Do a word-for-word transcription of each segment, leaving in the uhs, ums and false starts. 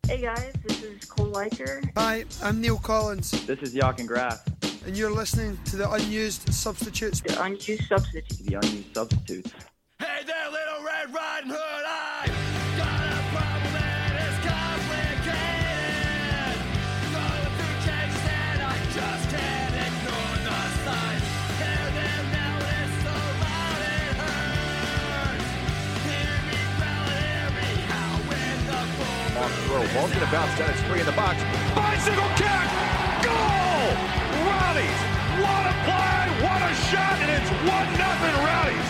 Hey guys, this is Cole Liker. Hi, I'm Neil Collins. This is Jochen Graff. And you're listening to the Unused Substitutes. The Unused Substitutes. The Unused Substitutes. Hey there, Little Red Riding Hood, I got a problem and it's complicated. Going through changes and I just can't ignore the signs. Hear them now and it's so loud it hurts. Hear me growl, hear me howl with the bull. Off throw, ball's gonna bounce down, it's three in the box. Bicycle kick! Goal! Rowdies! What a play! What a shot! And it's one nothing Rowdies!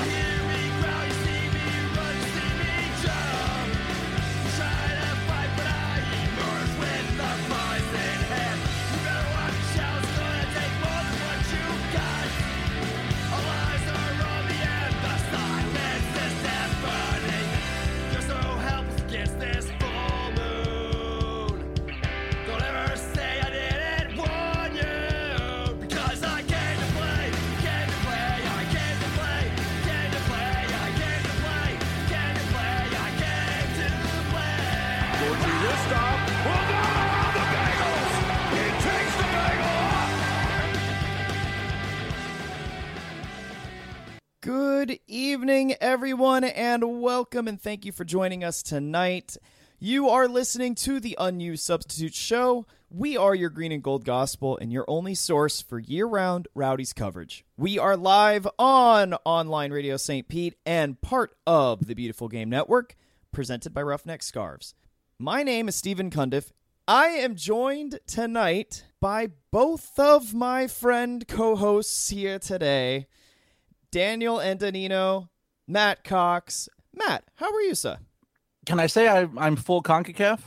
Good evening, everyone, and welcome, and thank you for joining us tonight. You are listening to the Unused Substitute Show. We are your green and gold gospel and your only source for year-round Rowdies coverage. We are live on Online Radio Saint Pete and part of the Beautiful Game Network, presented by Roughneck Scarves. My name is Stephen Cundiff. I am joined tonight by both of my friend co-hosts here today, Daniel Antonino, Matt Cox. Matt, how are you, sir? Can I say I, I'm full CONCACAF?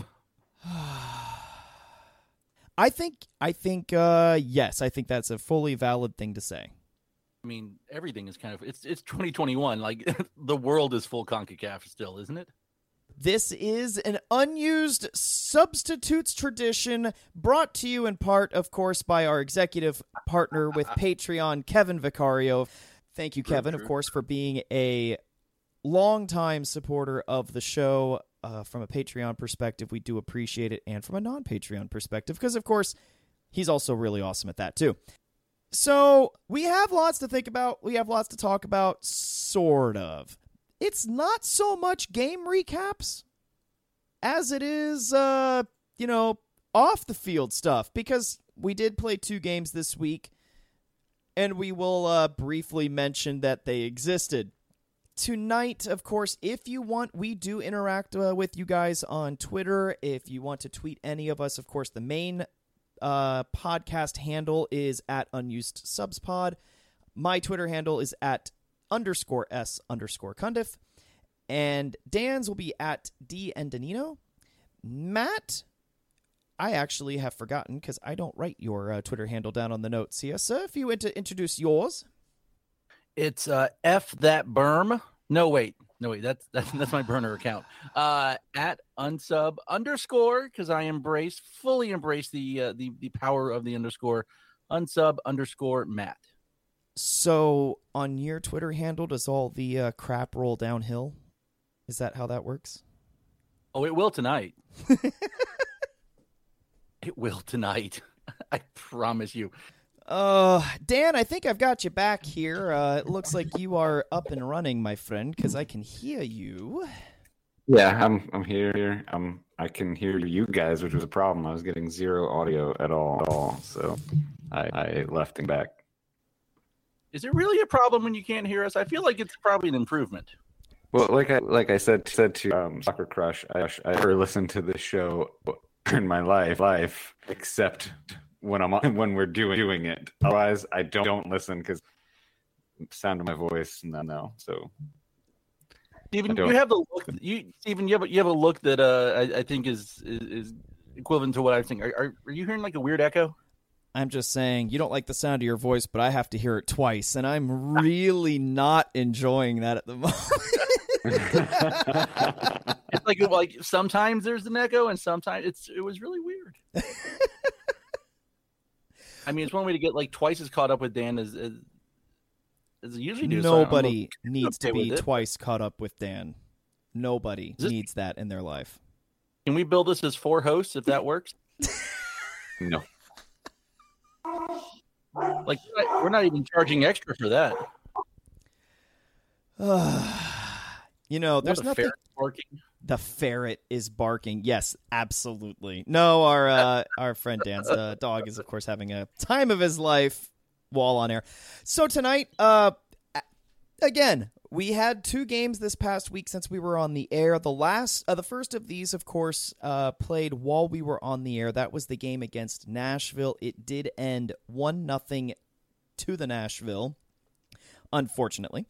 I think, I think, uh, yes, I think that's a fully valid thing to say. I mean, everything is kind of, it's it's twenty twenty-one. Like, the world is full CONCACAF still, isn't it? This is an Unused Substitutes tradition brought to you in part, of course, by our executive partner with Patreon, Kevin Vicario. Thank you, Kevin, of course, for being a longtime supporter of the show. Uh, from a Patreon perspective, we do appreciate it, and from a non-Patreon perspective, because, of course, he's also really awesome at that, too. So, we have lots to think about. We have lots to talk about, sort of. It's not so much game recaps as it is, uh, you know, off-the-field stuff, because we did play two games this week, and we will uh, briefly mention that they existed. Tonight, of course, if you want, we do interact uh, with you guys on Twitter. If you want to tweet any of us, of course, the main uh, podcast handle is at Unused Subspod. My Twitter handle is at underscore S underscore Cundiff. And Dan's will be at D Antonino. Matt, I actually have forgotten because I don't write your uh, Twitter handle down on the notes here. So if you want to introduce yours. It's uh, F that berm. No, wait. No, wait. That's that's, that's my burner account. Uh, at unsub underscore, because I embrace, fully embrace the, uh, the, the power of the underscore. Unsub underscore Matt. So on your Twitter handle, does all the uh, crap roll downhill? Is that how that works? Oh, it will tonight. It will tonight. I promise you. Uh, Dan, I think I've got you back here. Uh, it looks like you are up and running, my friend, because I can hear you. Yeah, I'm I'm here. Um, I can hear you guys, which was a problem. I was getting zero audio at all, at all. So I, I left and back. Is it really a problem when you can't hear us? I feel like it's probably an improvement. Well, like I like I said said to um, Soccer Crush, I I never listened to this show in my life life except when I'm on, when we're doing doing it. Otherwise, I don't don't listen because sound of my voice. No, no. So, Stephen, you have the look. You Stephen, you have you have a look that uh I, I think is, is is equivalent to what I think. Are, are are you hearing like a weird echo? I'm just saying you don't like the sound of your voice, but I have to hear it twice, and I'm really not enjoying that at the moment. It's like like sometimes there's an echo, and sometimes it's it was really weird. I mean, it's one way to get like twice as caught up with Dan as as, as I usually do. Nobody so needs to okay be twice caught up with Dan. Nobody this... needs that in their life. Can we build this as four hosts if that works? No. Like we're not even charging extra for that. You know, there's What a nothing. ferret barking. The ferret is barking. Yes, absolutely. No, our uh, our friend Dan's uh, dog is, of course, having a time of his life while on air. So tonight, uh, again, we had two games this past week since we were on the air. The last, uh, the first of these, of course, uh, played while we were on the air. That was the game against Nashville. It did end one nothing to the Nashville, unfortunately.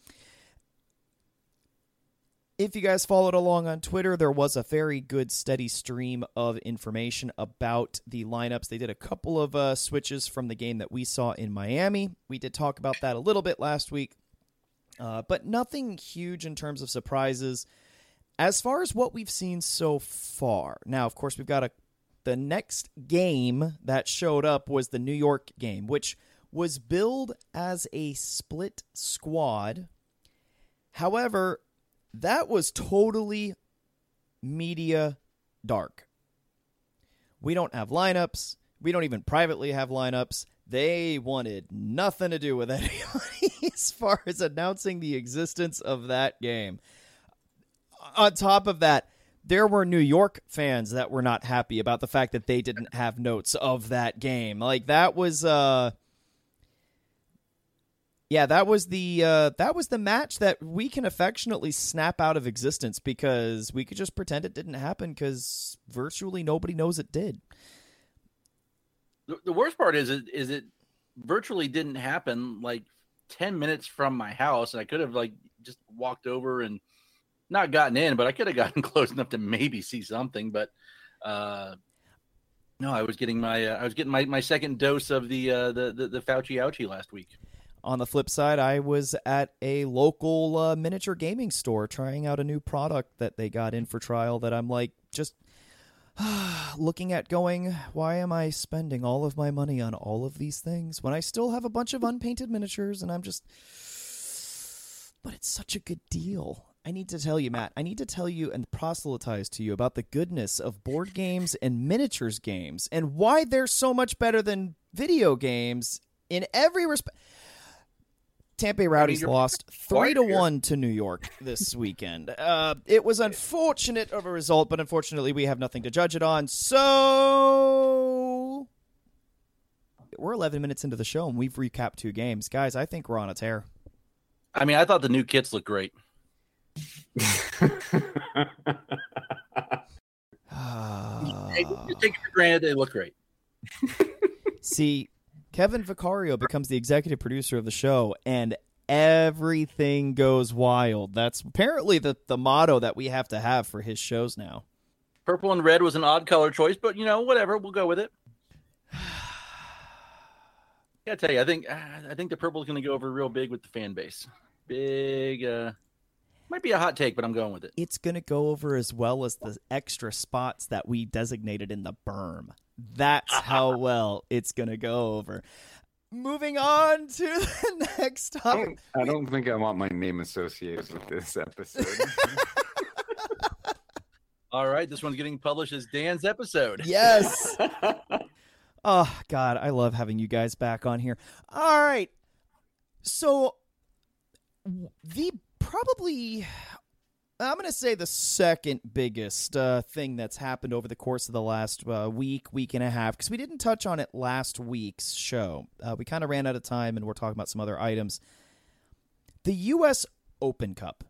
If you guys followed along on Twitter, there was a very good steady stream of information about the lineups. They did a couple of uh, switches from the game that we saw in Miami. We did talk about that a little bit last week, uh, but nothing huge in terms of surprises as far as what we've seen so far. Now, of course, we've got a the next game that showed up was the New York game, which was billed as a split squad. However, that was totally media dark. We don't have lineups. We don't even privately have lineups. They wanted nothing to do with anybody as far as announcing the existence of that game. On top of that, there were New York fans that were not happy about the fact that they didn't have notes of that game. Like, that was... uh Yeah, that was the uh, that was the match that we can affectionately snap out of existence because we could just pretend it didn't happen because virtually nobody knows it did. The, the worst part is it is it virtually didn't happen like ten minutes from my house, and I could have like just walked over and not gotten in, but I could have gotten close enough to maybe see something. But uh, no, I was getting my uh, I was getting my, my second dose of the uh, the, the the Fauci ouchie last week. On the flip side, I was at a local uh, miniature gaming store trying out a new product that they got in for trial that I'm like just looking at going, why am I spending all of my money on all of these things when I still have a bunch of unpainted miniatures? And I'm just, but it's such a good deal. I need to tell you, Matt, I need to tell you and proselytize to you about the goodness of board games and miniatures games and why they're so much better than video games in every respect. Tampa Bay Rowdies lost three to one to New York this weekend. Uh, it was unfortunate of a result, but unfortunately we have nothing to judge it on. So we're eleven minutes into the show and we've recapped two games. Guys, I think we're on a tear. I mean, I thought the new kits looked great. Take, take it for granted they look great. See, Kevin Vicario becomes the executive producer of the show, and everything goes wild. That's apparently the, the motto that we have to have for his shows now. Purple and red was an odd color choice, but, you know, whatever. We'll go with it. Yeah, I tell you, I think I think the purple is going to go over real big with the fan base. Big, uh, might be a hot take, but I'm going with it. It's going to go over as well as the extra spots that we designated in the berm. That's how well it's going to go over. Moving on to the next topic. I don't, I don't think I want my name associated with this episode. All right, this one's getting published as Dan's episode. Yes. Oh, God, I love having you guys back on here. All right. So, the probably... I'm going to say the second biggest uh, thing that's happened over the course of the last uh, week, week and a half, because we didn't touch on it last week's show. Uh, we kind of ran out of time, and we're talking about some other items. The U S Open Cup.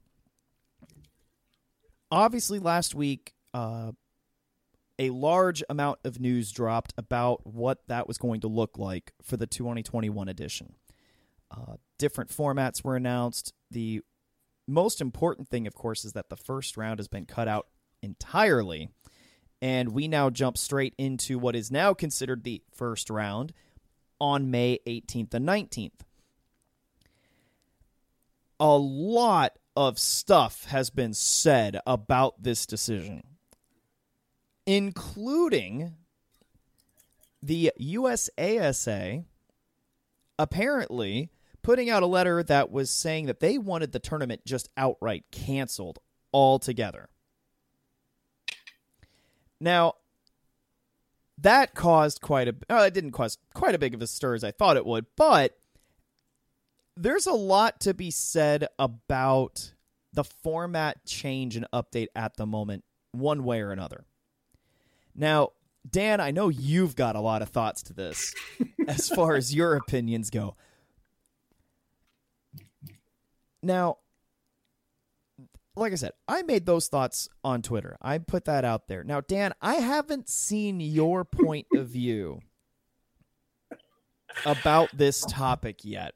Obviously, last week, uh, a large amount of news dropped about what that was going to look like for the twenty twenty-one edition. Uh, different formats were announced. The most important thing, of course, is that the first round has been cut out entirely, and we now jump straight into what is now considered the first round on May eighteenth and nineteenth. A lot of stuff has been said about this decision, including the U S A S A apparently putting out a letter that was saying that they wanted the tournament just outright canceled altogether. Now, that caused quite a uh, it didn't cause quite a big of a stir as I thought it would, but there's a lot to be said about the format change and update at the moment, one way or another. Now, Dan, I know you've got a lot of thoughts to this as far as your opinions go. Now, like I said, I made those thoughts on Twitter. I put that out there. Now, Dan, I haven't seen your point of view about this topic yet.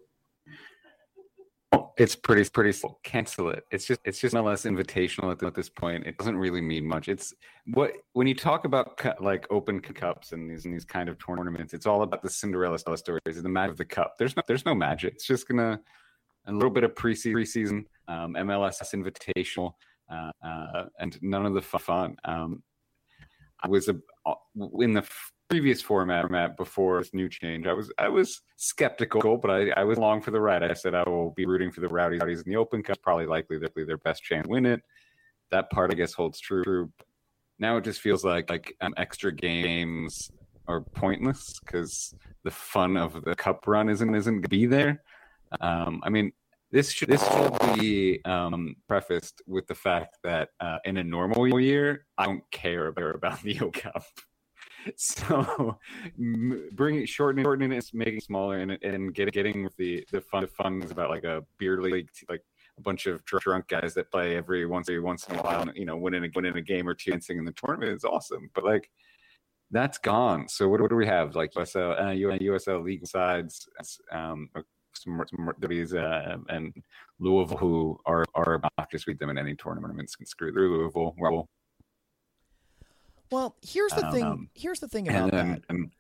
It's pretty pretty simple. Cancel it. It's just it's just M L S invitational at, at this point. It doesn't really mean much. It's what when you talk about cu- like open cups and these and these kind of tournaments, it's all about the Cinderella stories, the magic of the cup. There's no there's no magic. It's just gonna a little bit of preseason, preseason um, M L S invitational, uh, uh, and none of the fun. Um, I was a, in the previous format before this new change. I was I was skeptical, but I, I was along for the ride. I said I will be rooting for the Rowdies in the Open Cup. Probably likely they're their best chance to win it. That part I guess holds true. Now it just feels like like um, extra games are pointless because the fun of the cup run isn't isn't going to be there. Um, I mean, this should this should be um, prefaced with the fact that uh, in a normal year, I don't care about, about the O Cup. So bringing shortening, shortening it, making it smaller, and and get, getting the the fun the fun is about like a beer league, like a bunch of drunk guys that play every once every once in a while, and, you know, winning a winning a game or two, dancing in the tournament is awesome. But like that's gone. So what, what do we have? Like U S L, uh, U S L league sides, um, some some W's, uh, and Louisville, who are are about to beat them in any tournament. I mean, screw Louisville. Well, Well, here's the Um, thing. Here's the thing about and then, that. and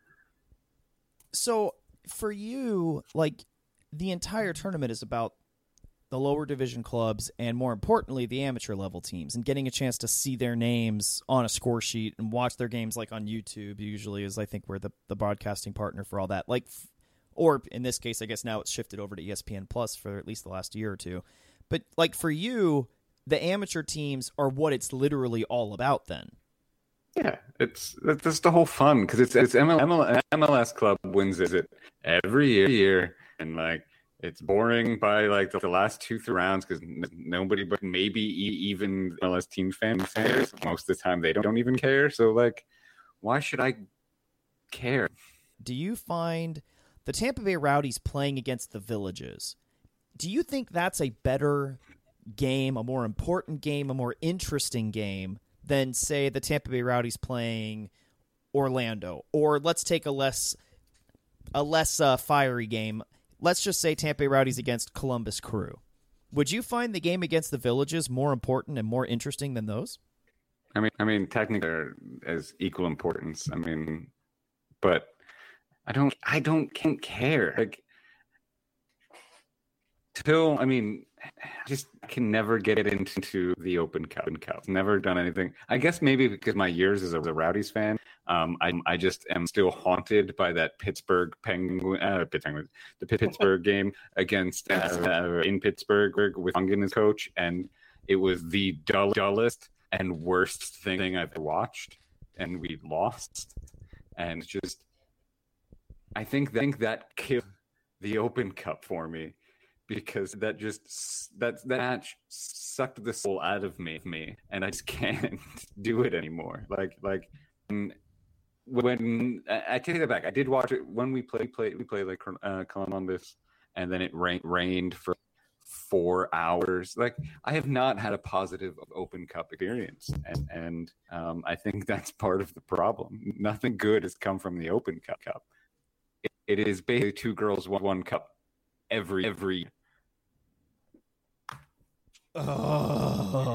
So for you, like the entire tournament is about the lower division clubs and, more importantly, the amateur level teams, and getting a chance to see their names on a score sheet and watch their games like on YouTube. Usually, is I think we're the the broadcasting partner for all that. Like, or in this case, I guess now it's shifted over to E S P N Plus for at least the last year or two. But like for you, the amateur teams are what it's literally all about. Then. yeah, it's that's the whole fun because it's it's M L, M L S club wins it every year, year and like it's boring by like the, the last two three rounds because n- nobody but maybe e- even M L S team fans cares. Most of the time they don't, don't even care. So like, why should I care? Do you find the Tampa Bay Rowdies playing against the Villages, do you think that's a better game, a more important game, a more interesting game than, say, the Tampa Bay Rowdies playing Orlando? Or let's take a less a less uh, fiery game. Let's just say Tampa Bay Rowdies against Columbus Crew. Would you find the game against the Villages more important and more interesting than those? I mean, I mean, technically they're as equal importance. I mean, but I don't, I don't, can't care. Like, till I mean, just can never get into the Open Cup. And Cup. Never done anything. I guess maybe because my years as a Rowdies fan, um, I I just am still haunted by that Pittsburgh Penguin, uh, Penguins, the Pittsburgh game against uh, uh, in Pittsburgh with Fungan as coach, and it was the dull, dullest and worst thing I've watched, and we lost, and just I think think that killed the Open Cup for me. Because that just that that match sucked the soul out of me, me, and I just can't do it anymore. Like like when, when I take that back, I did watch it when we played play we played like uh, Columbus, and then it rain, rained for four hours. Like I have not had a positive Open Cup experience, and and um, I think that's part of the problem. Nothing good has come from the Open Cup. Cup. It, it is basically two girls, one, one cup every every. Oh.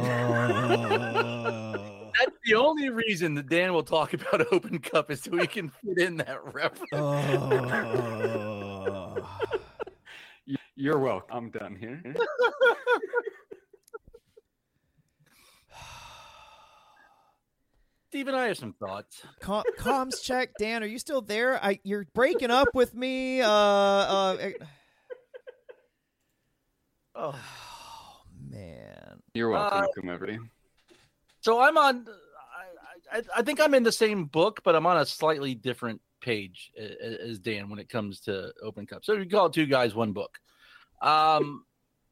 That's the only reason that Dan will talk about Open Cup is so we can fit in that reference. Oh. You're welcome. I'm done here. Steve and I have some thoughts. Com- comms check, Dan. Are you still there? I you're breaking up with me. Uh, uh. Oh. Man. You're welcome, Uh, everybody. So I'm on. I, I, I think I'm in the same book, but I'm on a slightly different page as Dan when it comes to Open Cup. So we call it two guys, one book. Um,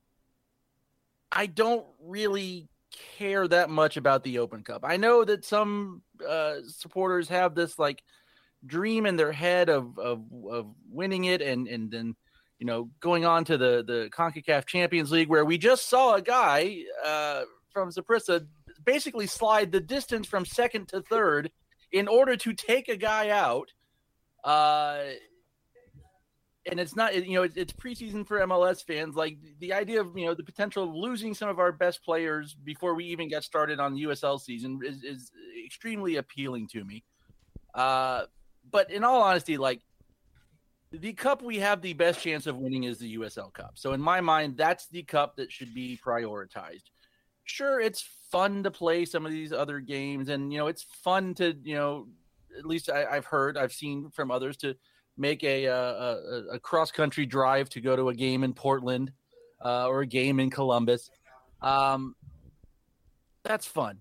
I don't really care that much about the Open Cup. I know that some uh, supporters have this like dream in their head of of, of winning it, and and then you know going on to the the CONCACAF Champions League, where we just saw a guy uh, from Saprissa basically slide the distance from second to third in order to take a guy out. Uh, and it's not, you know, it's, it's preseason for M L S fans. Like the idea of, you know, the potential of losing some of our best players before we even get started on the U S L season is, is extremely appealing to me. Uh, but in all honesty, like the cup we have the best chance of winning is the U S L Cup. So in my mind, that's the cup that should be prioritized. Sure, it's fun to play some of these other games, and, you know, it's fun to, you know, at least I, I've heard, I've seen from others to make a, a, a, a cross-country drive to go to a game in Portland uh, or a game in Columbus. Um, that's fun.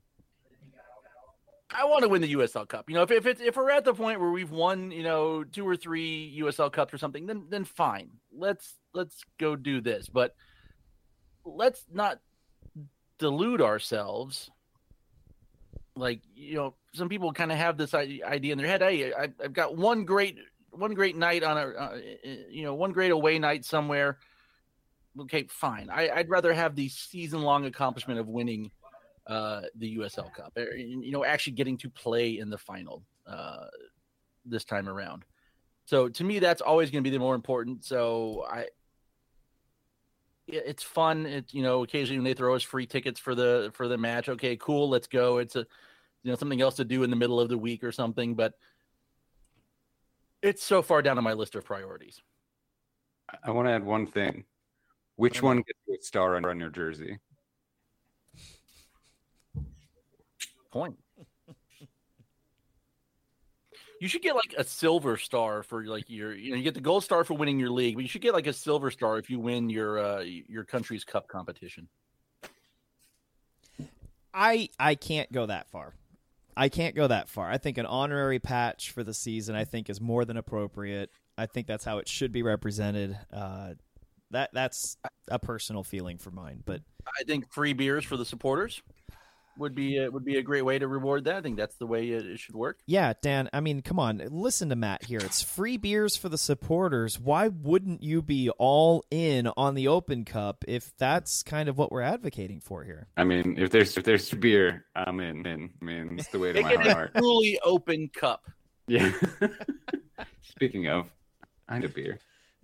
I want to win the U S L Cup. You know, if if, it's, if we're at the point where we've won, you know, two or three U S L Cups or something, then then fine. Let's let's go do this. But let's not delude ourselves. Like, you know, some people kind of have this idea in their head. Hey, I, I've got one great, one great night on a, uh, you know, one great away night somewhere. Okay, fine. I, I'd rather have the season-long accomplishment of winning uh, the U S L Cup. You know, actually getting to play in the final uh, this time around. So to me, that's always going to be the more important. So I, it's fun. It, you know, occasionally when they throw us free tickets for the for the match, okay, cool, let's go. It's a, you know, something else to do in the middle of the week or something. But it's so far down on my list of priorities. I want to add one thing. Which one gets you a star on, on your jersey? Point. You should get like a silver star for like your, you know, you get the gold star for winning your league, but you should get like a silver star if you win your uh, your country's cup competition. I I can't go that far. I can't go that far. I think an honorary patch for the season, I think, is more than appropriate. I think that's how it should be represented. Uh, that that's a personal feeling for mine, but I think free beers for the supporters would be a, would be a great way to reward that. I think that's the way it, it should work. Yeah, Dan, I mean, come on. Listen to Matt here. It's free beers for the supporters. Why wouldn't you be all in on the Open Cup if that's kind of what we're advocating for here? I mean, if there's if there's beer, I'm in. in. I mean, it's the way to Make my it heart. a truly open cup. Yeah. Speaking of, I need a beer.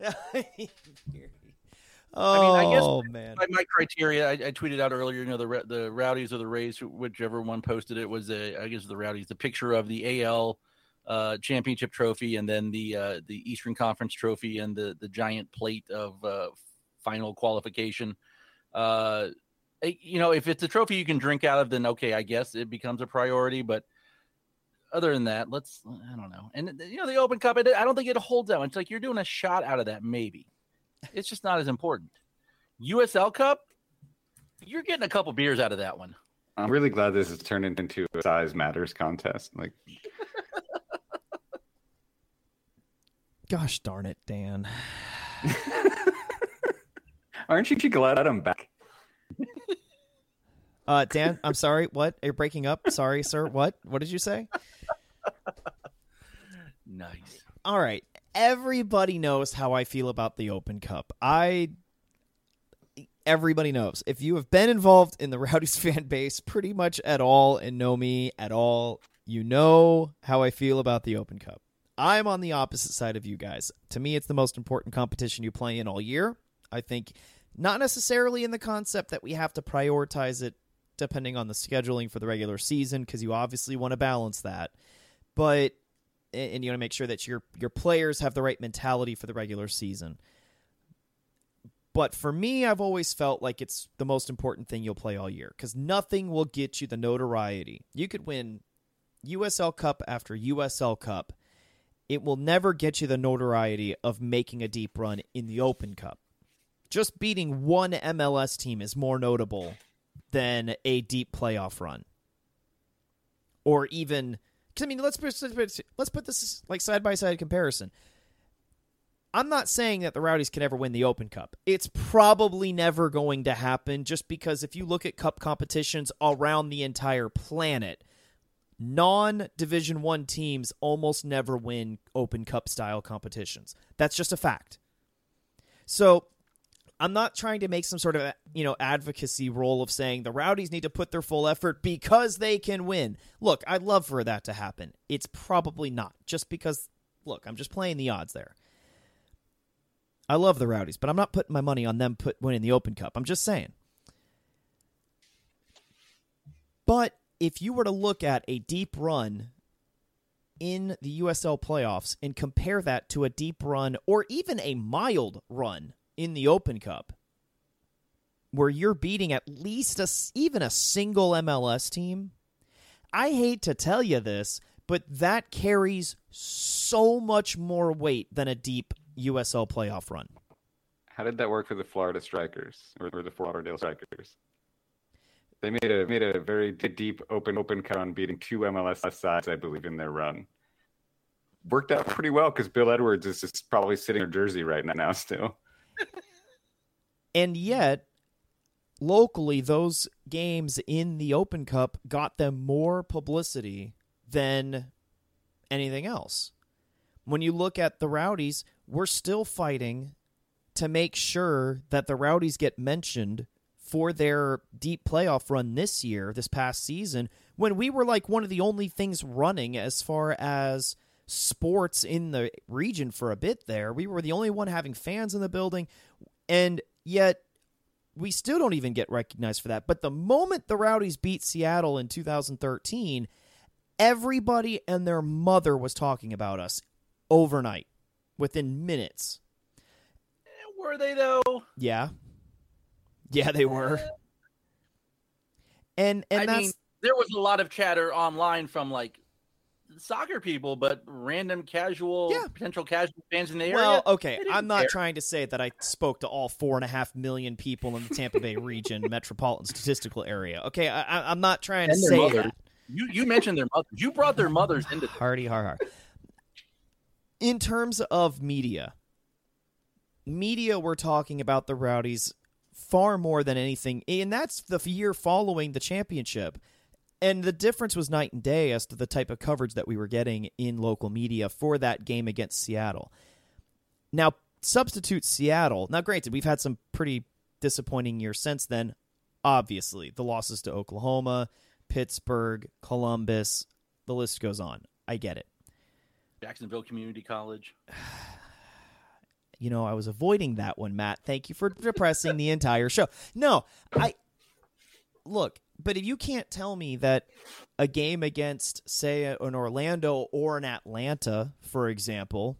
Oh, I mean, I guess man. by my criteria, I, I tweeted out earlier, you know, the the Rowdies or the Rays, whichever one posted it, was, a, I guess the Rowdies, the picture of the A L uh, championship trophy and then the uh, the Eastern Conference trophy and the, the giant plate of uh, final qualification. Uh, you know, if it's a trophy you can drink out of, then okay, I guess it becomes a priority. But other than that, let's, I don't know. And, you know, the Open Cup, I don't think it holds that much. It's like you're doing a shot out of that, maybe. It's just not as important. U S L Cup, you're getting a couple beers out of that one. I'm really glad this has turned into a size matters contest. Like, Gosh darn it, Dan. aren't you glad I'm back? Uh, Dan, I'm sorry. What? You're breaking up? Sorry, sir. What? What did you say? Nice. All right. Everybody knows how I feel about the Open Cup. I everybody knows. If you have been involved in the Rowdies fan base pretty much at all and know me at all, you know how I feel about the Open Cup. I'm on the opposite side of you guys. To me, it's the most important competition you play in all year. I think not necessarily in the concept that we have to prioritize it depending on the scheduling for the regular season, because you obviously want to balance that. But and you want to make sure that your your players have the right mentality for the regular season. But for me, I've always felt like it's the most important thing you'll play all year, because nothing will get you the notoriety. You could win U S L Cup after U S L Cup. It will never get you the notoriety of making a deep run in the Open Cup. Just beating one M L S team is more notable than a deep playoff run. or even, cause, I mean, let's put, let's put this like side by side comparison. I'm not saying that the Rowdies can ever win the Open Cup. It's probably never going to happen, just because if you look at cup competitions around the entire planet, non-Division One teams almost never win Open Cup style competitions. That's just a fact. So I'm not trying to make some sort of, you know, advocacy role of saying the Rowdies need to put their full effort because they can win. Look, I'd love for that to happen. It's probably not, just because, look, I'm just playing the odds there. I love the Rowdies, but I'm not putting my money on them put winning the Open Cup. I'm just saying. But if you were to look at a deep run in the U S L playoffs and compare that to a deep run or even a mild run in the Open Cup, where you're beating at least a, even a single M L S team, I hate to tell you this, but that carries so much more weight than a deep U S L playoff run. How did that work for the Florida Strikers or, or the Fort Lauderdale Strikers? They made a made a very deep open open cut on beating two M L S sides, I believe, in their run. Worked out pretty well because Bill Edwards is just probably sitting in Jersey right now still. And yet, locally, those games in the Open Cup got them more publicity than anything else. When you look at the Rowdies, we're still fighting to make sure that the Rowdies get mentioned for their deep playoff run this year, this past season, when we were like one of the only things running as far as sports in the region for a bit there. We were the only one having fans in the building, and yet we still don't even get recognized for that. But the moment the Rowdies beat Seattle in two thousand thirteen, everybody and their mother was talking about us overnight, within minutes. Were they, though? Yeah. Yeah, they were. And and I that's... mean, there was a lot of chatter online from, like, soccer people, but random casual, Yeah. potential casual fans in the area. Well, okay, they didn't I'm not care. trying to say that I spoke to all four and a half million people in the Tampa Bay region metropolitan statistical area. Okay, I, I- I'm not trying to And their say mothers. that. You you mentioned their mothers. You brought their mothers into this. Hardy har har. In terms of media, media we're talking about the Rowdies far more than anything, and that's the year following the championship. And the difference was night and day as to the type of coverage that we were getting in local media for that game against Seattle. Now, substitute Seattle. Now, granted, we've had some pretty disappointing years since then. Obviously, the losses to Oklahoma, Pittsburgh, Columbus, the list goes on. I get it. Jacksonville Community College. You know, I was avoiding that one, Matt. Thank you for depressing the entire show. No, I look, but if you can't tell me that a game against, say, an Orlando or an Atlanta, for example,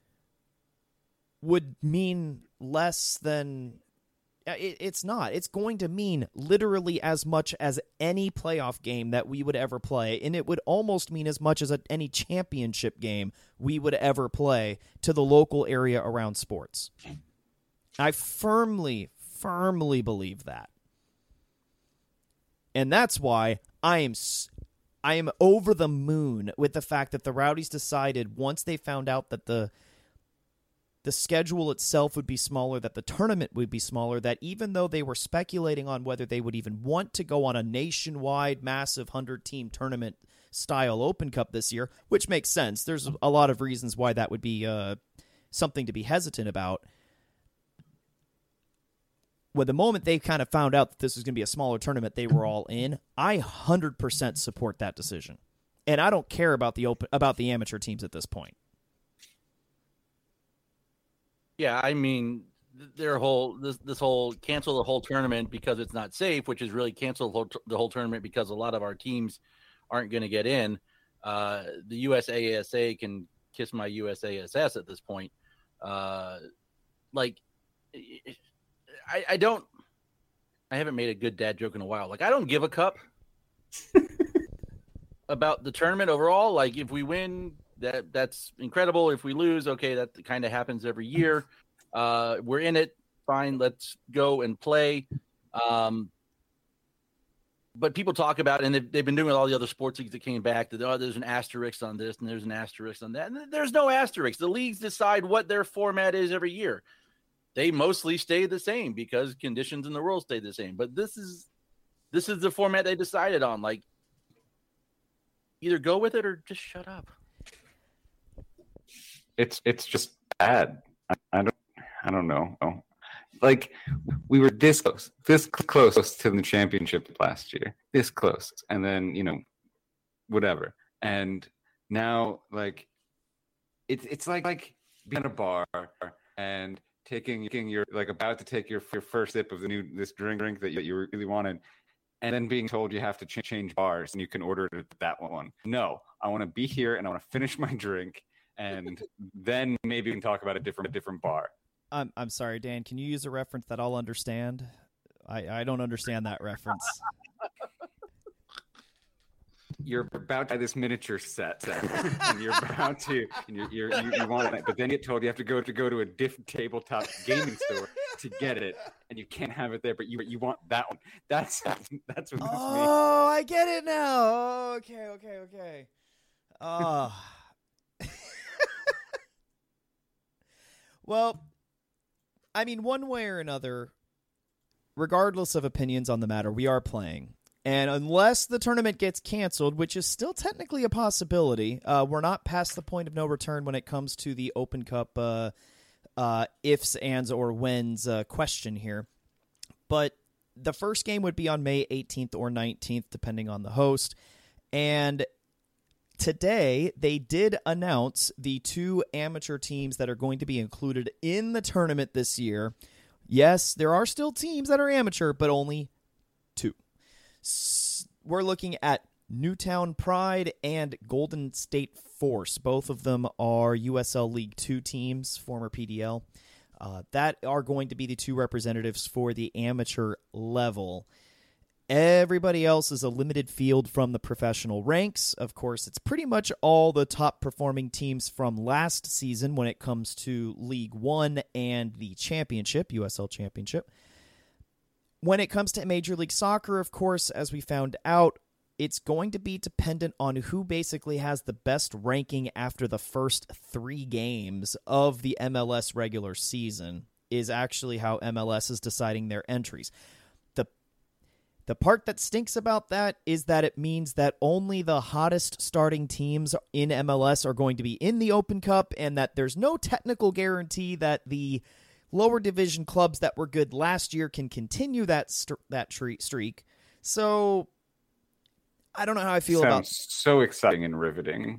would mean less than it, it's not. It's going to mean literally as much as any playoff game that we would ever play, and it would almost mean as much as a, any championship game we would ever play to the local area around sports. I firmly, firmly believe that. And that's why I am I am over the moon with the fact that the Rowdies decided once they found out that the the schedule itself would be smaller, that the tournament would be smaller, that even though they were speculating on whether they would even want to go on a nationwide, massive hundred-team tournament-style Open Cup this year, which makes sense. There's a lot of reasons why that would be uh, something to be hesitant about. Well, the moment they kind of found out that this was going to be a smaller tournament, they were all in. I one hundred percent support that decision. And I don't care about the open about the amateur teams at this point. Yeah, I mean, their whole this this whole cancel the whole tournament because it's not safe, which is really cancel the whole, the whole tournament because a lot of our teams aren't going to get in. Uh, the U S A S A can kiss my U S A S S at this point. Uh, like, I, I don't. I haven't made a good dad joke in a while. Like, I don't give a cup about the tournament overall. Like, if we win, that that's incredible. If we lose, okay, that kind of happens every year. Uh, we're in it. Fine, let's go and play. Um, but people talk about it, and they've, they've been doing with all the other sports leagues that came back that, oh, there's an asterisk on this and there's an asterisk on that. And there's no asterisk. The leagues decide what their format is every year. They mostly stay the same because conditions in the world stay the same. But this is this is the format they decided on. Like, either go with it or just shut up. It's it's just bad. I, I don't I don't know. Like, we were this close, this close to the championship last year, this close, and then, you know, whatever. And now, like, it's it's like like being at a bar and taking, taking your like about to take your your first sip of the new this drink drink that you, that you really wanted, and then being told you have to ch- change bars and you can order it at that one. No, I want to be here and I want to finish my drink, and then maybe we can talk about a different a different bar. I'm I'm sorry, Dan. Can you use a reference that I'll understand? I, I don't understand that reference. You're about to buy this miniature set, and you're about to, and you're, you're, you you want it, but then you get told you have to go to go to a different tabletop gaming store to get it, and you can't have it there, but you you want that one. That's that's what this means. Oh, I get it now. Oh, okay, okay, okay. Oh. Well, I mean, one way or another, regardless of opinions on the matter, we are playing. And unless the tournament gets canceled, which is still technically a possibility, uh, we're not past the point of no return when it comes to the Open Cup uh, uh, ifs, ands, or whens uh, question here. But the first game would be on May eighteenth or nineteenth, depending on the host. And today, they did announce the two amateur teams that are going to be included in the tournament this year. Yes, there are still teams that are amateur, but only two. We're looking at Newtown Pride and Golden State Force. Both of them are U S L League Two teams, former P D L. Uh, that are going to be the two representatives for the amateur level. Everybody else is a limited field from the professional ranks. Of course, it's pretty much all the top-performing teams from last season when it comes to League One and the championship, U S L Championship. When it comes to Major League Soccer, of course, as we found out, it's going to be dependent on who basically has the best ranking after the first three games of the M L S regular season is actually how M L S is deciding their entries. The, the part that stinks about that is that it means that only the hottest starting teams in M L S are going to be in the Open Cup, and that there's no technical guarantee that the lower division clubs that were good last year can continue that st- that tre- streak. So I don't know how I feel Sounds about so exciting and riveting.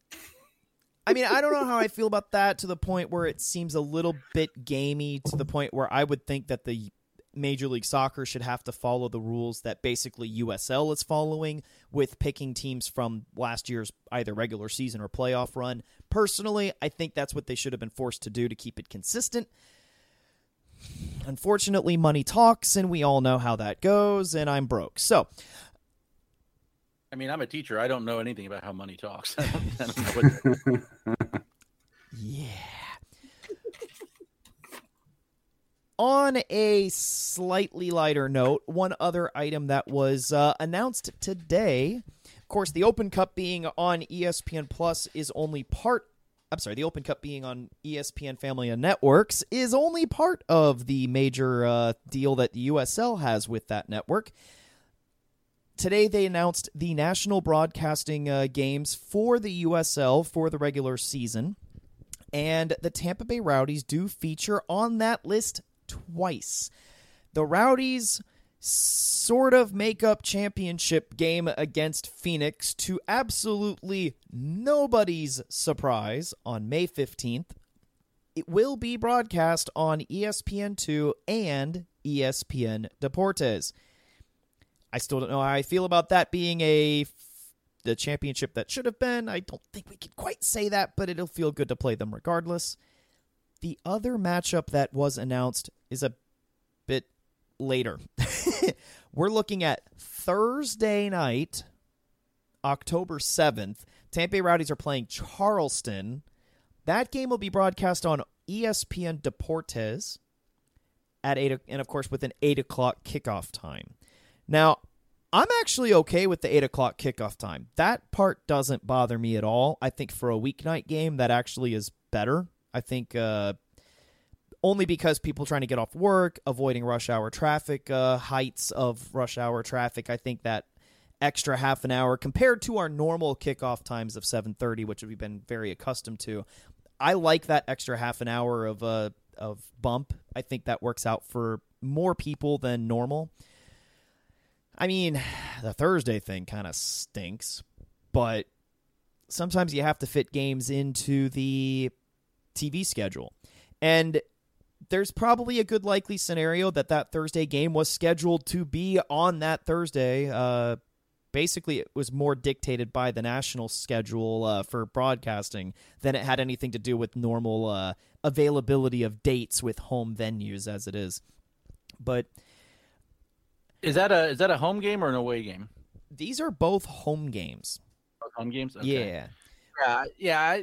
I mean, I don't know how I feel about that to the point where it seems a little bit gamey, to the point where I would think that the Major League Soccer should have to follow the rules that basically U S L is following with picking teams from last year's either regular season or playoff run. Personally, I think that's what they should have been forced to do to keep it consistent. Unfortunately, money talks, and we all know how that goes, and I'm broke. So, I mean, I'm a teacher. I don't know anything about how money talks. I don't, I don't know what yeah. On a slightly lighter note, one other item that was uh, announced today, of course, the Open Cup being on E S P N Plus is only part I'm sorry, the Open Cup being on E S P N Family of Networks is only part of the major uh, deal that the U S L has with that network. Today they announced the national broadcasting uh, games for the U S L for the regular season, and the Tampa Bay Rowdies do feature on that list twice. The Rowdies sort of make-up championship game against Phoenix to absolutely nobody's surprise on May fifteenth. It will be broadcast on E S P N two and E S P N Deportes. I still don't know how I feel about that being a the championship that should have been. I don't think we can quite say that, but it'll feel good to play them regardless. The other matchup that was announced is a bit later. We're looking at Thursday night, October seventh. Tampa Bay Rowdies are playing Charleston. That game will be broadcast on E S P N Deportes at eight, and of course with an eight o'clock kickoff time. Now, I'm actually okay with the eight o'clock kickoff time. That part doesn't bother me at all. I think for a weeknight game, that actually is better. I think uh, only because people trying to get off work, avoiding rush hour traffic, uh, heights of rush hour traffic, I think that extra half an hour compared to our normal kickoff times of seven thirty, which we've been very accustomed to, I like that extra half an hour of uh, of bump. I think that works out for more people than normal. I mean, the Thursday thing kind of stinks, but sometimes you have to fit games into the T V schedule. And there's probably a good likely scenario that that Thursday game was scheduled to be on that Thursday. Uh, basically, it was more dictated by the national schedule uh, for broadcasting than it had anything to do with normal uh, availability of dates with home venues as it is. But Is that a is that a home game or an away game? these are both home games. Both home games. Okay. Yeah. Yeah, yeah. I,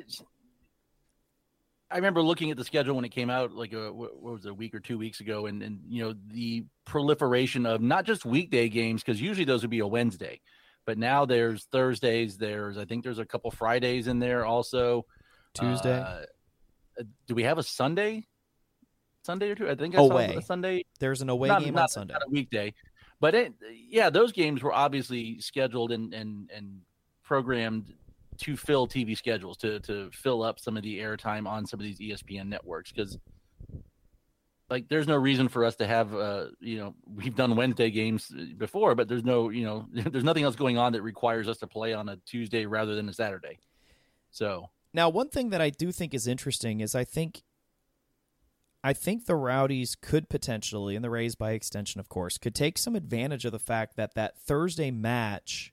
I remember looking at the schedule when it came out, like a, what was it, a week or two weeks ago, and and you know the proliferation of not just weekday games, because usually those would be a Wednesday, but now there's Thursdays. There's I think there's a couple Fridays in there also. Tuesday. Uh, do we have a Sunday? Sunday or two? I think I saw Away. a Sunday. There's an away Not, game not, on Sunday. not a weekday, but it, yeah, those games were obviously scheduled and and and programmed to fill T V schedules, to to fill up some of the airtime on some of these E S P N networks, because like there's no reason for us to have uh you know we've done Wednesday games before, but there's no you know there's nothing else going on that requires us to play on a Tuesday rather than a Saturday. So Now, one thing that I do think is interesting is I think I think the Rowdies could potentially, and the Rays by extension, of course, could take some advantage of the fact that that Thursday match,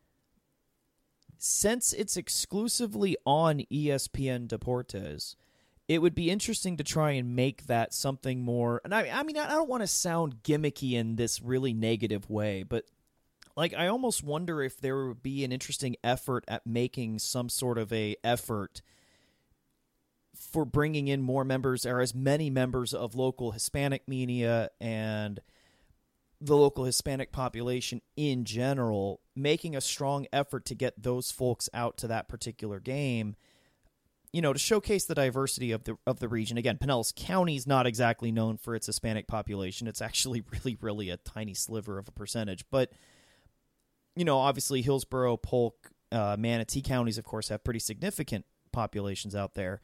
since it's exclusively on E S P N Deportes, it would be interesting to try and make that something more. And I, I mean, I don't want to sound gimmicky in this really negative way, but like I almost wonder if there would be an interesting effort at making some sort of a effort for bringing in more members, or as many members of local Hispanic media and the local Hispanic population in general, making a strong effort to get those folks out to that particular game, you know, to showcase the diversity of the of the region. Again, Pinellas County is not exactly known for its Hispanic population. It's actually really, really a tiny sliver of a percentage. But, you know, obviously Hillsborough, Polk, uh, Manatee counties, of course, have pretty significant populations out there.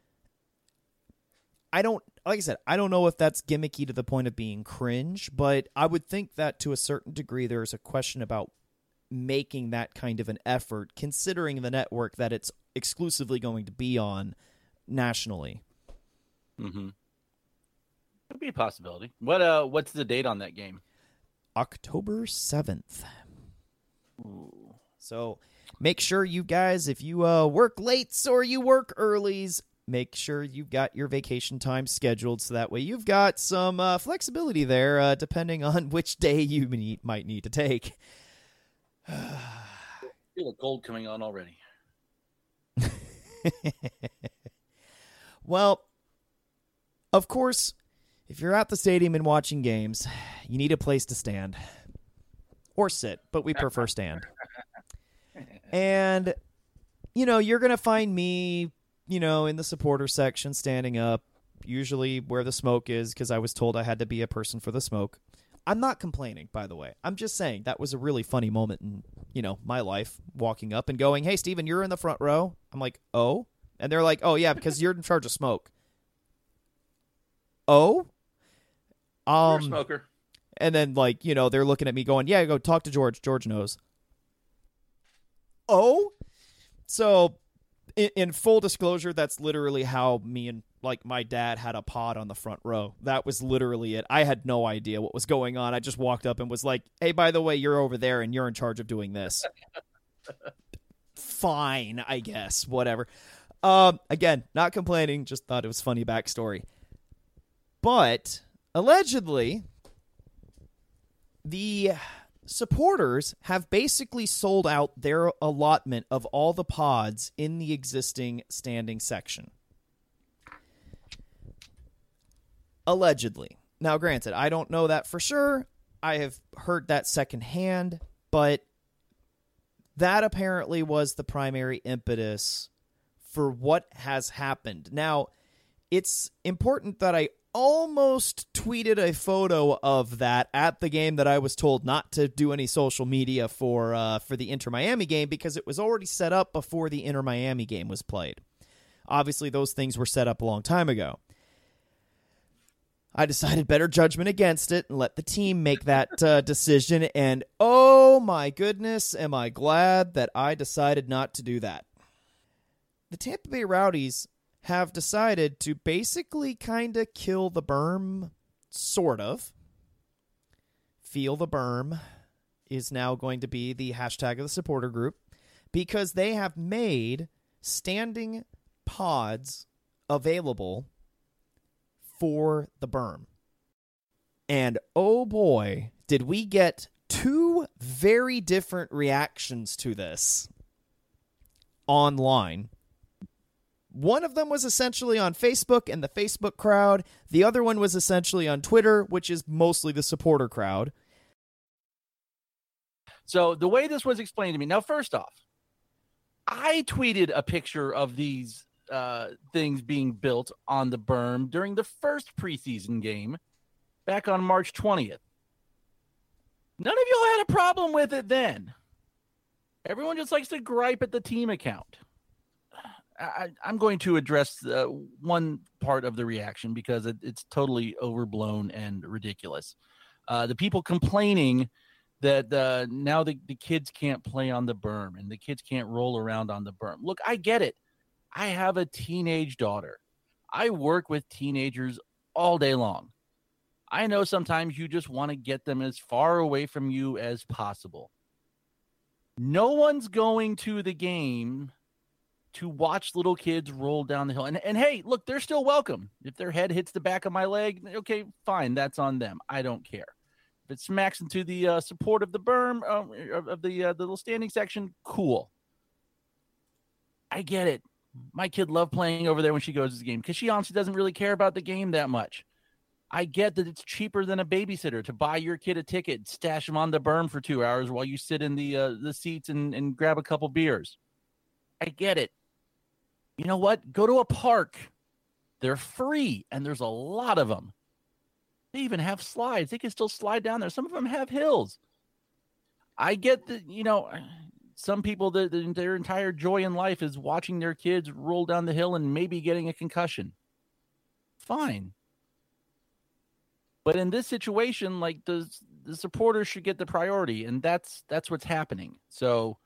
I don't, like I said, I don't know if that's gimmicky to the point of being cringe, but I would think that to a certain degree there's a question about making that kind of an effort, considering the network that it's exclusively going to be on nationally. mm-hmm. Could be a possibility. What uh, what's the date on that game? October seventh. Ooh. So make sure you guys, if you uh, work late or you work earlies, make sure you've got your vacation time scheduled so that way you've got some uh, flexibility there, uh, depending on which day you need, might need to take. I feel a cold coming on already. Well, of course, if you're at the stadium and watching games, you need a place to stand. Or sit, but we prefer stand. And, you know, you're going to find me, you know, in the supporter section, standing up, usually where the smoke is, because I was told I had to be a person for the smoke. I'm not complaining, by the way. I'm just saying that was a really funny moment in, you know, my life, walking up and going, "Hey, Steven, you're in the front row." I'm like, "Oh?" And they're like, "Oh, yeah, because you're in charge of smoke." Oh? Um, You're a smoker. And then, like, you know, they're looking at me going, "Yeah, go talk to George. George knows." Oh? So, in, in full disclosure, that's literally how me and, like, my dad had a pod on the front row. That was literally it. I had no idea what was going on. I just walked up and was like, "Hey, by the way, you're over there and you're in charge of doing this." Fine, I guess. Whatever. Um, again, not complaining. Just thought it was funny backstory. But, allegedly, the supporters have basically sold out their allotment of all the pods in the existing standing section. Allegedly. Now, granted, I don't know that for sure. I have heard that secondhand, But that apparently was the primary impetus for what has happened. Now, it's important that I almost tweeted a photo of that at the game that I was told not to do any social media for uh, for the Inter Miami game because it was already set up before the Inter Miami game was played. Obviously, those things were set up a long time ago. I decided better judgment against it and let the team make that uh, decision. And oh my goodness, am I glad that I decided not to do that. The Tampa Bay Rowdies have decided to basically kind of kill the berm, sort of. Feel the berm is now going to be the hashtag of the supporter group because they have made standing pods available for the berm. And oh boy, did we get two very different reactions to this online. One of them was essentially on Facebook and the Facebook crowd. The other one was essentially on Twitter, which is mostly the supporter crowd. So the way this was explained to me, now first off, I tweeted a picture of these uh, things being built on the berm during the first preseason game back on March twentieth. None of y'all had a problem with it then. Everyone just likes to gripe at the team account. I, I'm going to address uh, one part of the reaction because it, it's totally overblown and ridiculous. Uh, the people complaining that uh, now the, the kids can't play on the berm and the kids can't roll around on the berm. Look, I get it. I have a teenage daughter. I work with teenagers all day long. I know sometimes you just want to get them as far away from you as possible. No one's going to the game to watch little kids roll down the hill. And, and hey, look, they're still welcome. If their head hits the back of my leg, okay, fine, that's on them. I don't care. If it smacks into the uh, support of the berm, uh, of the, uh, the little standing section, cool. I get it. My kid loved playing over there when she goes to the game because she honestly doesn't really care about the game that much. I get that it's cheaper than a babysitter to buy your kid a ticket, stash them on the berm for two hours while you sit in the uh, the seats and, and grab a couple beers. I get it. You know what? Go to a park. They're free, and there's a lot of them. They even have slides. They can still slide down there. Some of them have hills. I get that, you know, some people, the, the, their entire joy in life is watching their kids roll down the hill and maybe getting a concussion. Fine. But in this situation, like, the, the supporters should get the priority, and that's that's what's happening. So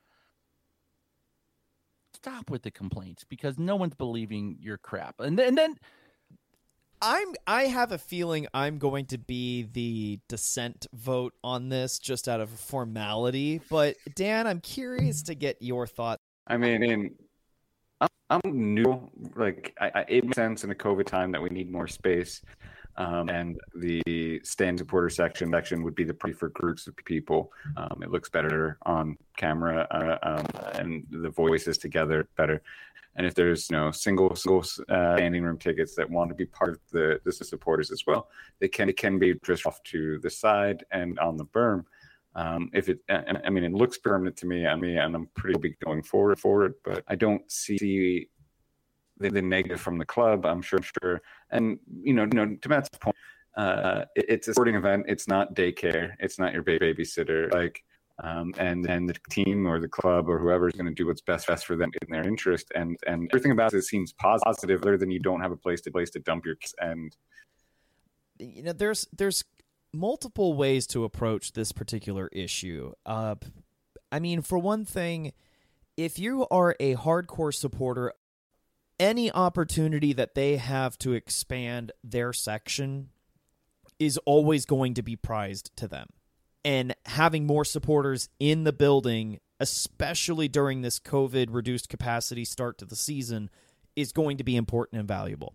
stop with the complaints because no one's believing your crap. And then, and then I'm I have a feeling I'm going to be the dissent vote on this just out of formality. But Dan, I'm curious to get your thoughts. I mean, in, I'm, I'm new. Like, I, I, it makes sense in a COVID time that we need more space. Um, and the stand supporter section section would be the pre for groups of people. Um, it looks better on camera, uh, um, and the voices together better. And if there's you know single single uh, standing room tickets that want to be part of the the supporters as well, they can it can be just off to the side and on the berm. Um, if it, I, I mean, it looks permanent to me. I mean, and I'm pretty big going forward forward, but I don't see The, the negative from the club, I'm sure, sure. And, you know, you know, to Matt's point, uh, it, it's a sporting event. It's not daycare. It's not your babysitter. Like, um, and then the team or the club or whoever is going to do what's best best for them in their interest. And and everything about it seems positive, other than you don't have a place to place to dump your kids. And you know, there's there's multiple ways to approach this particular issue. Uh, I mean, for one thing, if you are a hardcore supporter, any opportunity that they have to expand their section is always going to be prized to them. And having more supporters in the building, especially during this COVID reduced capacity start to the season, is going to be important and valuable.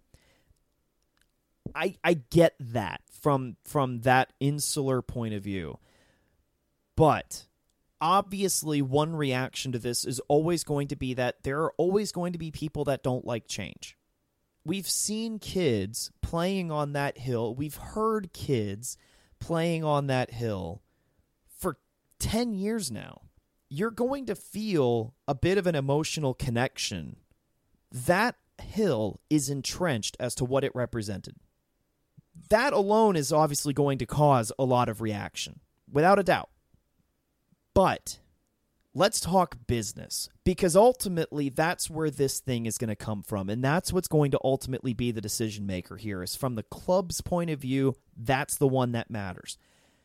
I I get that from from that insular point of view. But obviously, one reaction to this is always going to be that there are always going to be people that don't like change. We've seen kids playing on that hill. We've heard kids playing on that hill for ten years now, you're going to feel a bit of an emotional connection. That hill is entrenched as to what it represented. That alone is obviously going to cause a lot of reaction, without a doubt. But let's talk business, because ultimately that's where this thing is going to come from, and that's what's going to ultimately be the decision maker here. Is from the club's point of view, that's the one that matters.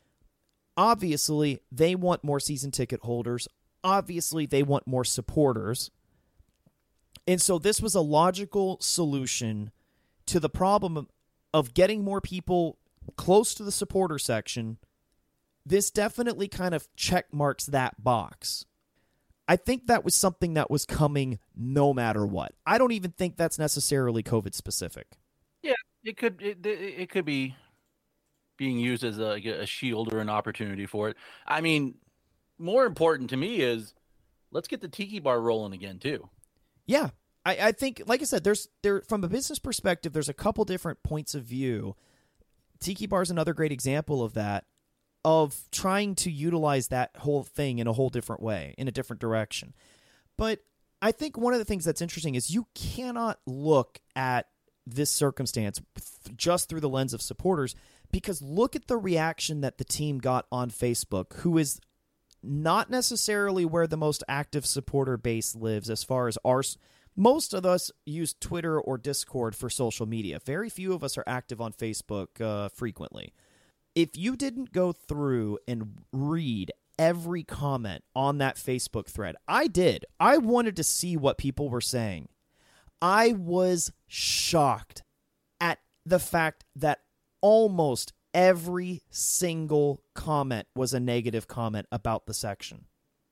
Obviously, they want more season ticket holders. Obviously, they want more supporters. And so this was a logical solution to the problem of getting more people close to the supporter section. This definitely kind of check marks that box. I think that was something that was coming no matter what. I don't even think that's necessarily COVID specific. Yeah, it could it, it could be being used as a, a shield or an opportunity for it. I mean, more important to me is let's get the tiki bar rolling again too. Yeah, I, I think, like I said, there's there from a business perspective, there's a couple different points of view. Tiki bar is another great example of that, of trying to utilize that whole thing in a whole different way, in a different direction. But I think one of the things that's interesting is you cannot look at this circumstance just through the lens of supporters, because look at the reaction that the team got on Facebook, who is not necessarily where the most active supporter base lives as far as our... Most of us use Twitter or Discord for social media. Very few of us are active on Facebook uh, frequently. If you didn't go through and read every comment on that Facebook thread, I did. I wanted to see what people were saying. I was shocked at the fact that almost every single comment was a negative comment about the section.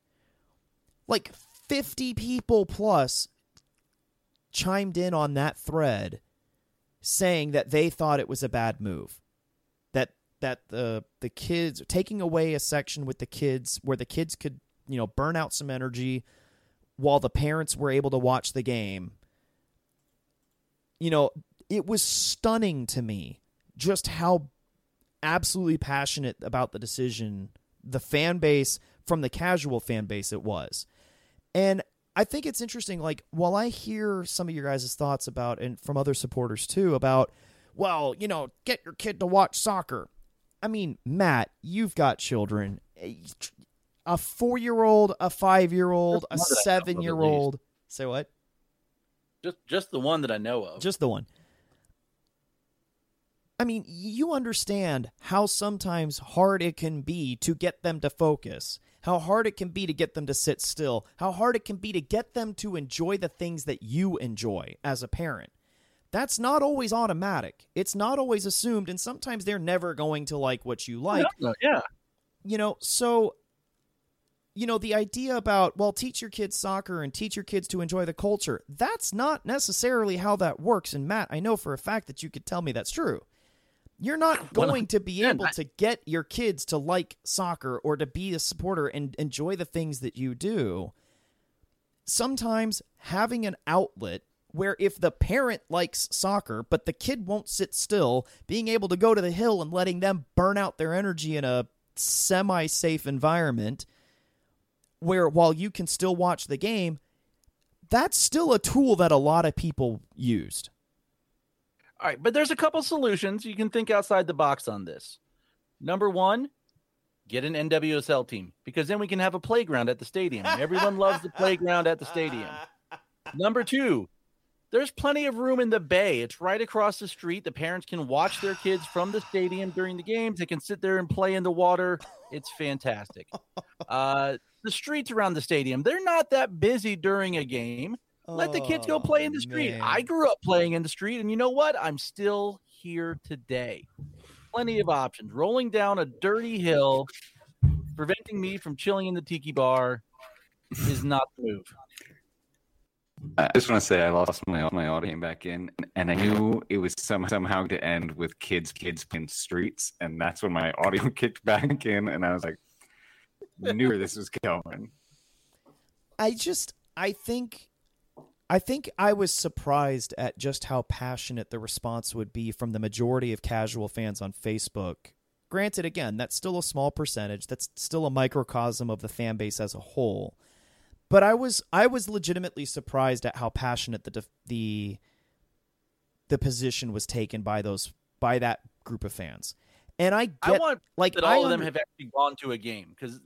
Like fifty people plus chimed in on that thread saying that they thought it was a bad move. That that the the kids taking away a section with the kids where the kids could, you know, burn out some energy while the parents were able to watch the game. You know, it was stunning to me just how absolutely passionate about the decision the fan base, from the casual fan base, it was. And I think it's interesting, like, while I hear some of your guys' thoughts about, and from other supporters too, about, well, you know, get your kid to watch soccer. I mean, Matt, you've got children. A four-year-old, a five-year-old, a seven-year-old. Say what? Just just the one that I know of. Just the one. I mean, you understand how sometimes hard it can be to get them to focus, how hard it can be to get them to sit still, how hard it can be to get them to enjoy the things that you enjoy as a parent. That's not always automatic. It's not always assumed, and sometimes they're never going to like what you like. Yeah. yeah. You know, so, you know, the idea about, well, teach your kids soccer and teach your kids to enjoy the culture, that's not necessarily how that works. And Matt, I know for a fact that you could tell me that's true. You're not going to be able to get your kids to like soccer or to be a supporter and enjoy the things that you do. Sometimes having an outlet where if the parent likes soccer, but the kid won't sit still, being able to go to the hill and letting them burn out their energy in a semi-safe environment where while you can still watch the game, that's still a tool that a lot of people used. All right, but there's a couple solutions. You can think outside the box on this. Number one, get an N W S L team, because then we can have a playground at the stadium. Everyone loves the playground at the stadium. Number two, there's plenty of room in the bay. It's right across the street. The parents can watch their kids from the stadium during the games. They can sit there and play in the water. It's fantastic. Uh, the streets around the stadium, they're not that busy during a game. Let the kids go play in the street. Man. I grew up playing in the street, and you know what? I'm still here today. Plenty of options. Rolling down a dirty hill, preventing me from chilling in the tiki bar is not the move. I just want to say I lost my my audio came back in, and I knew it was some, somehow to end with kids kids in streets, and that's when my audio kicked back in, and I was like, knew where this was going. I just, I think... I think I was surprised at just how passionate the response would be from the majority of casual fans on Facebook granted, again, that's still a small percentage. That's still a microcosm of the fan base as a whole. But I was I was legitimately surprised at how passionate the def- the the position was taken by those by that group of fans. And I get I want like that I all of them under- have actually gone to a game because,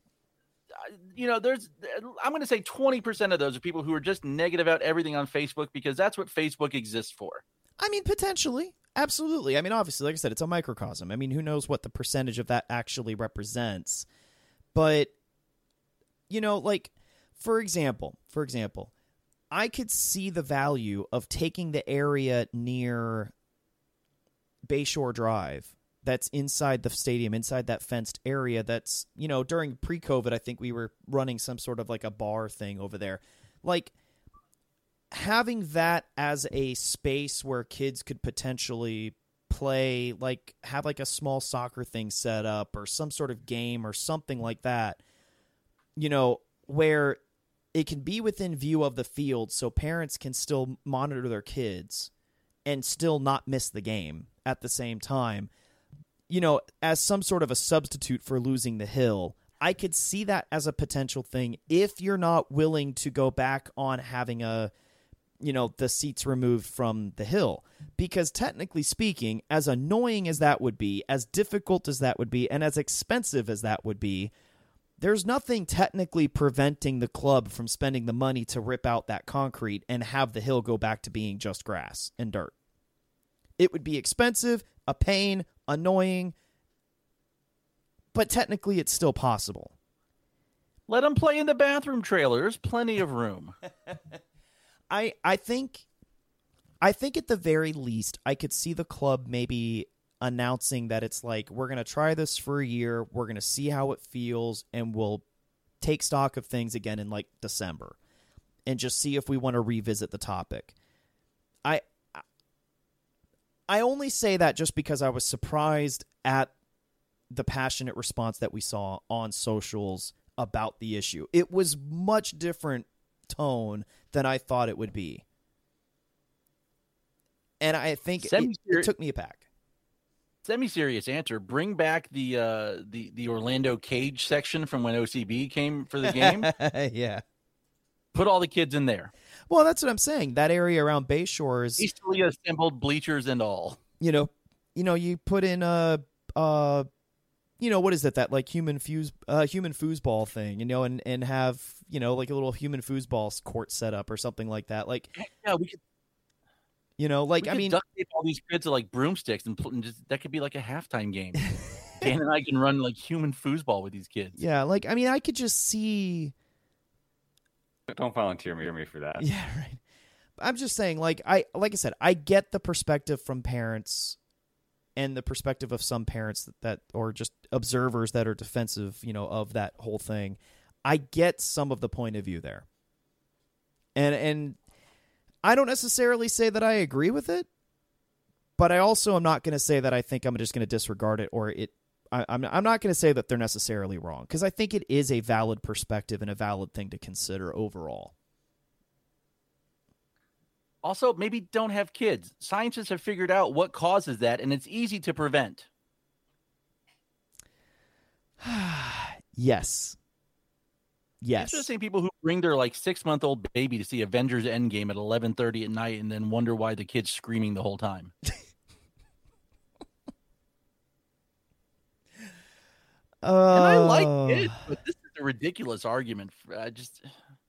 you know, there's I'm going to say twenty percent of those are people who are just negative about everything on Facebook because that's what Facebook exists for. I mean, potentially. Absolutely. I mean, obviously, like I said, it's a microcosm. I mean, who knows what the percentage of that actually represents. But, you know, like, for example, for example, I could see the value of taking the area near Bayshore Drive that's inside the stadium, inside that fenced area that's, you know, during pre-COVID, I think we were running some sort of like a bar thing over there. Like, having that as a space where kids could potentially play, like have like a small soccer thing set up or some sort of game or something like that, you know, where it can be within view of the field so parents can still monitor their kids and still not miss the game at the same time, you know, as some sort of a substitute for losing the hill. I could see that as a potential thing if you're not willing to go back on having a, you know, the seats removed from the hill. Because technically speaking, as annoying as that would be, as difficult as that would be, and as expensive as that would be, there's nothing technically preventing the club from spending the money to rip out that concrete and have the hill go back to being just grass and dirt. It would be expensive, a pain, annoying, but technically it's still possible. Let them play in the bathroom trailer. There's plenty of room. I I think I think at the very least I could see the club maybe announcing that it's like, we're going to try this for a year, we're going to see how it feels, and we'll take stock of things again in like December and just see if we want to revisit the topic. I I only say that just because I was surprised at the passionate response that we saw on socials about the issue. It was much different tone than I thought it would be. And I think it, it took me aback. Semi-serious answer. Bring back the uh, the the Orlando Cage section from when O C B came for the game. Yeah. Put all the kids in there. Well, that's what I'm saying. That area around Bayshore is hastily assembled bleachers and all. You know, you know, you put in a uh you know, what is it, that like human fuse uh human foosball thing, you know, and and have, you know, like a little human foosball court set up or something like that. Like, yeah, we could, you know, like we I could mean, duct tape all these kids to like broomsticks and, put, and just that could be like a halftime game. Dan and I can run like human foosball with these kids. Yeah, like I mean, I could just see. Don't volunteer me, me for that. Yeah, right. I'm just saying, like I like I said, I get the perspective from parents. And the perspective of some parents that, that, or just observers that are defensive, you know, of that whole thing. I get some of the point of view there. And and I don't necessarily say that I agree with it, but I also am not going to say that I think I'm just going to disregard it, or it. I, I'm I'm not going to say that they're necessarily wrong, because I think it is a valid perspective and a valid thing to consider overall. Also, maybe don't have kids. Scientists have figured out what causes that, and it's easy to prevent. Yes. Yes. It's just saying people who bring their like six-month-old baby to see Avengers Endgame at eleven thirty at night and then wonder why the kid's screaming the whole time. uh, and I like kids, but this is a ridiculous argument. For, uh, just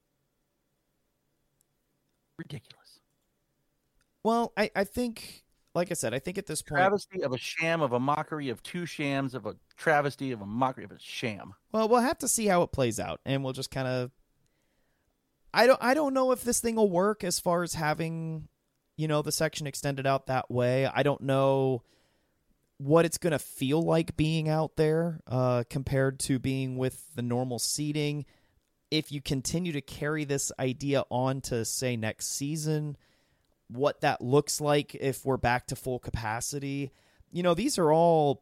ridiculous. Well, I, I think, like I said, I think at this point... Travesty of a sham, of a mockery, of two shams, of a travesty, of a mockery, of a sham. Well, we'll have to see how it plays out, and we'll just kind of... I don't I don't know if this thing will work as far as having, you know, the section extended out that way. I don't know what it's going to feel like being out there uh, compared to being with the normal seating. If you continue to carry this idea on to, say, next season... what that looks like if we're back to full capacity. You know, these are all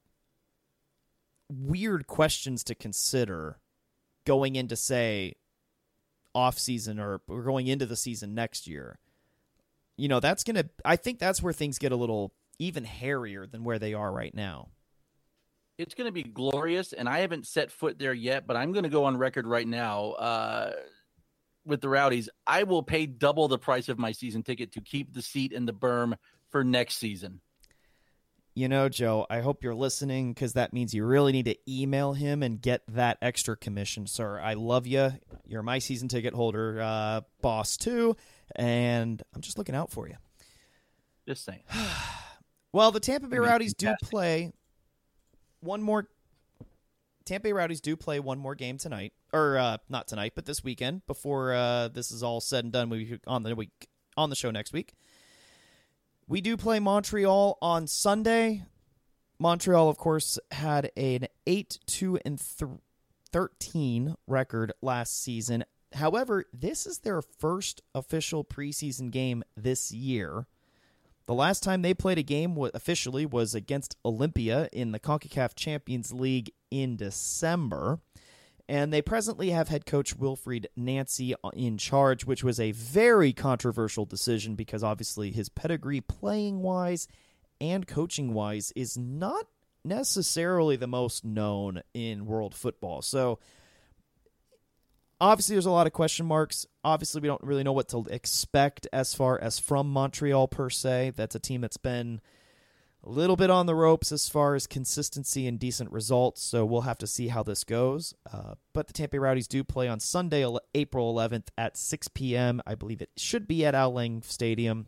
weird questions to consider going into, say, off season or going into the season next year. You know, that's going to, I think that's where things get a little even hairier than where they are right now. It's going to be glorious, and I haven't set foot there yet, but I'm going to go on record right now uh, with the Rowdies. I will pay double the price of my season ticket to keep the seat in the berm for next season. You know, Joe, I hope you're listening because that means you really need to email him and get that extra commission, sir. I love you. You're my season ticket holder, uh, boss, too, and I'm just looking out for you. Just saying. Well, the Tampa Bay Rowdies do play one more. Tampa Bay Rowdies do play one more game tonight, or uh, not tonight, but this weekend. Before uh, this is all said and done, we on the week on the show next week. We do play Montreal on Sunday. Montreal, of course, had an eight two and thirteen record last season. However, this is their first official preseason game this year. The last time they played a game officially was against Olympia in the CONCACAF Champions League in December. And they presently have head coach Wilfried Nancy in charge, which was a very controversial decision because obviously his pedigree playing-wise and coaching-wise is not necessarily the most known in world football. So obviously there's a lot of question marks. Obviously we don't really know what to expect as far as from Montreal per se. That's a team that's been a little bit on the ropes as far as consistency and decent results, so we'll have to see how this goes. Uh, but the Tampa Bay Rowdies do play on Sunday, April eleventh at six p.m. I believe it should be at Al Lang Stadium.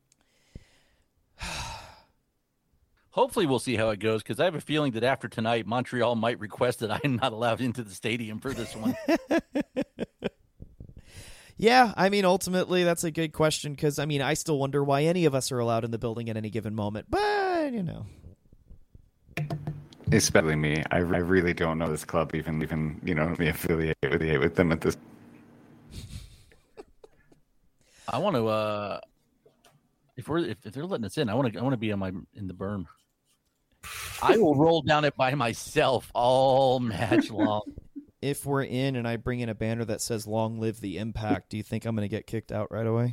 Hopefully we'll see how it goes, because I have a feeling that after tonight, Montreal might request that I am not allowed into the stadium for this one. Yeah, I mean, ultimately, that's a good question, because, I mean, I still wonder why any of us are allowed in the building at any given moment, but, you know. Especially me. I, I really don't know this club, even, even you know, me affiliate with, with them at this. I want to, uh, if we're, if, if they're letting us in, I want to, I want to be on my, in the berm. I will roll down it by myself all match long. If we're in and I bring in a banner that says "Long Live the Impact," do you think I'm going to get kicked out right away?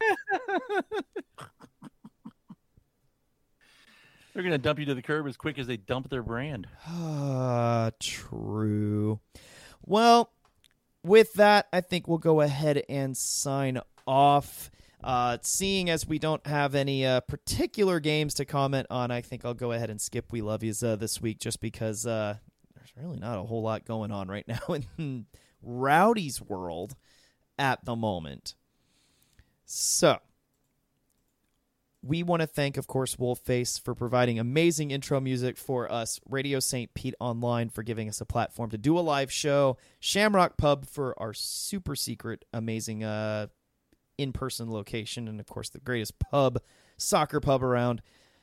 They're going to dump you to the curb as quick as they dump their brand. Ah, true. Well, with that, I think we'll go ahead and sign off. Uh, seeing as we don't have any uh, particular games to comment on, I think I'll go ahead and skip We Love Yous uh, this week just because uh, there's really not a whole lot going on right now in Rowdy's world at the moment. So, we want to thank, of course, Wolfface for providing amazing intro music for us, Radio Saint Pete Online for giving us a platform to do a live show, Shamrock Pub for our super secret, amazing uh in-person location, and of course the greatest pub, soccer pub around.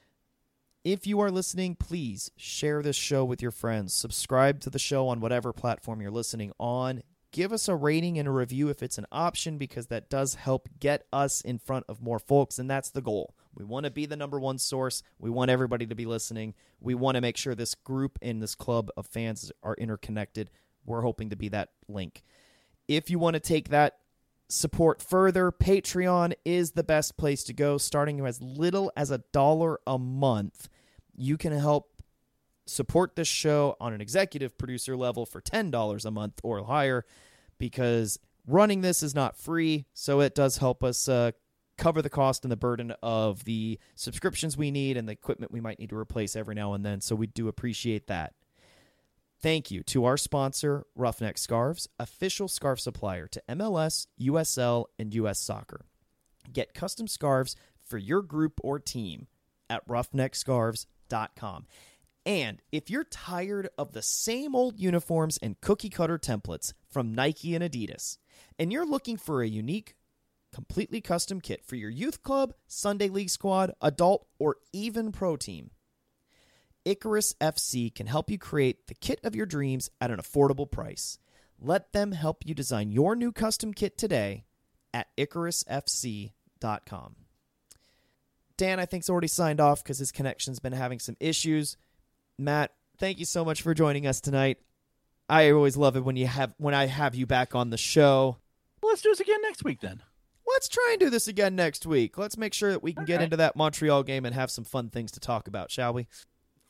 If you are listening, please share this show with your friends. Subscribe to the show on whatever platform you're listening on. Give us a rating and a review if it's an option, because that does help get us in front of more folks, and that's the goal. We want to be the number one source. We want everybody to be listening. We want to make sure this group and this club of fans are interconnected. We're hoping to be that link. If you want to take that support further, Patreon is the best place to go. Starting as little as a dollar a month, you can help support this show on an executive producer level for ten dollars a month or higher, because running this is not free, so it does help us uh, cover the cost and the burden of the subscriptions we need and the equipment we might need to replace every now and then, so we do appreciate that. Thank you to our sponsor, Roughneck Scarves, official scarf supplier to M L S, U S L, and U S Soccer. Get custom scarves for your group or team at roughneck scarves dot com. And if you're tired of the same old uniforms and cookie-cutter templates from Nike and Adidas, and you're looking for a unique, completely custom kit for your youth club, Sunday league squad, adult, or even pro team, Icarus F C can help you create the kit of your dreams at an affordable price. Let them help you design your new custom kit today at icarus f c dot com. Dan, I think, is already signed off because his connection's been having some issues. Matt, thank you so much for joining us tonight. I always love it when you have when I have you back on the show. Well, let's do this again next week then. Let's try and do this again next week. Let's make sure that we can get Okay. into that Montreal game and have some fun things to talk about, shall we?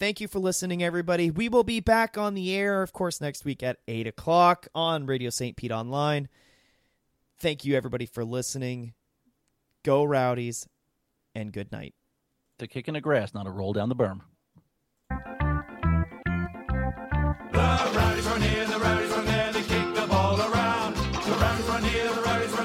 Thank you for listening, everybody. We will be back on the air, of course, next week at eight o'clock on Radio Saint Pete Online. Thank you, everybody, for listening. Go Rowdies, and good night. The kick in the grass, not a roll down the berm. The Rowdies run here, the Rowdies run there, they kick the ball around. The Rowdies run here, the Rowdies run